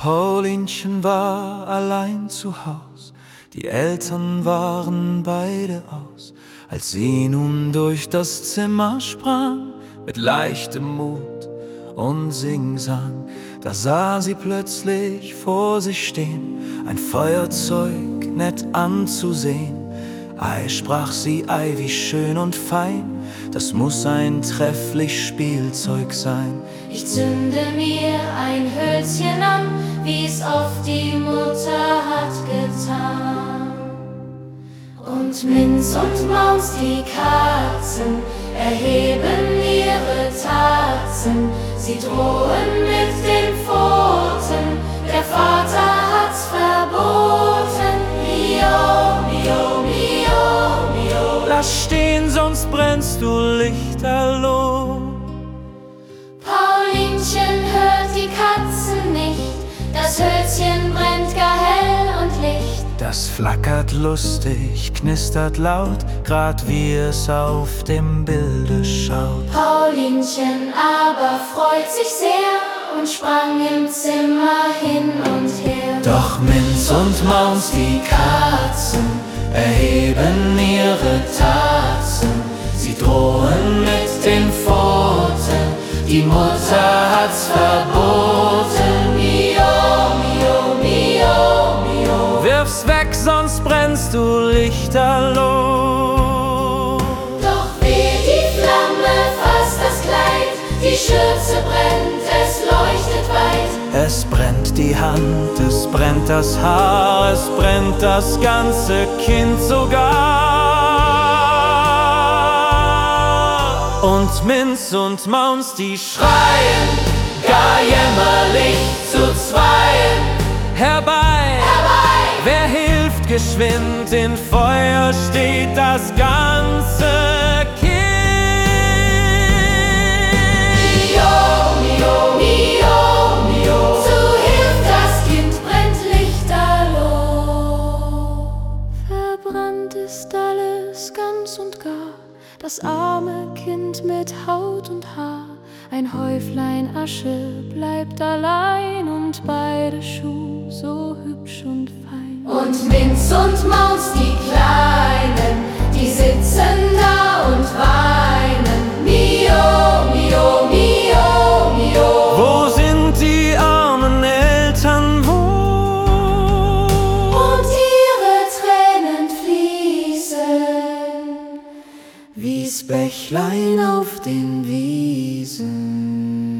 Paulinchen war allein zu Haus, die Eltern waren beide aus. Als sie nun durch das Zimmer sprang, mit leichtem Mut und Singsang, da sah sie plötzlich vor sich stehen, ein Feuerzeug nett anzusehen. Ei, sprach sie, ei, wie schön und fein, das muss ein trefflich Spielzeug sein. Ich zünde mir ein Hölzchen an, wie's oft die Mutter hat getan. Und Minz und Maus, die Katzen, erheben ihre Tatzen. Sie drohen mit den Pfoten, der Vater hat's verboten. Mio, mio, mio, mio. Lass stehen, sonst brennst du lichterloh. Paulinchen hört die Katzen nicht, das Hölzchen brennt gar hell und licht. Das flackert lustig, knistert laut, grad wie es auf dem Bilde schaut. Paulinchen aber freut sich sehr und sprang im Zimmer hin und her. Doch Minz und Maus, die Katzen, erheben ihre Tatzen. Sie drohen mit den Pfoten, die Mutter hat's verboten. Mio, mio, mio, mio. Wirf's weg, sonst brennst du lichterloh. Doch wehe, die Flamme fasst das Kleid, die Schürze brennt, es leuchtet weit. Es brennt die Hand, es brennt das Haar, es brennt das ganze Kind sogar. Und Minz und Maus, die schreien, gar jämmerlich zu zweien. Herbei, herbei, wer hilft geschwind, in Feuer steht das ganze Kind. Mio, mio, mio, mio. Zu Hilf, das Kind brennt lichterloh. Verbrannt ist alles ganz und gar, das arme Kind mit Haut und Haar. Ein Häuflein Asche bleibt allein und beide Schuh so hübsch und fein. Und Minz und Maus, die Kleinen, die sitzen da und weinen. Mio, mio, mio, mio. Wo sind die armen Eltern, wo? Und ihre Tränen fließen wie's Bächlein auf den Wiesen.